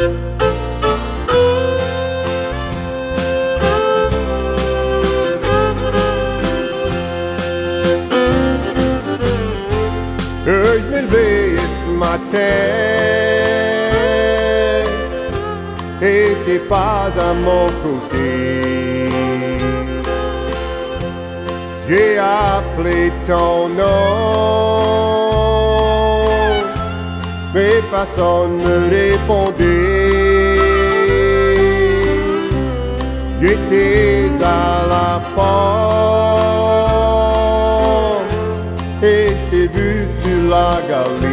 Je me levais ce matin et t'es pas à mon côté. J'ai appelé ton nom, mais personne ne répondait. J'étais à la porte et je t'ai vu sur la galerie.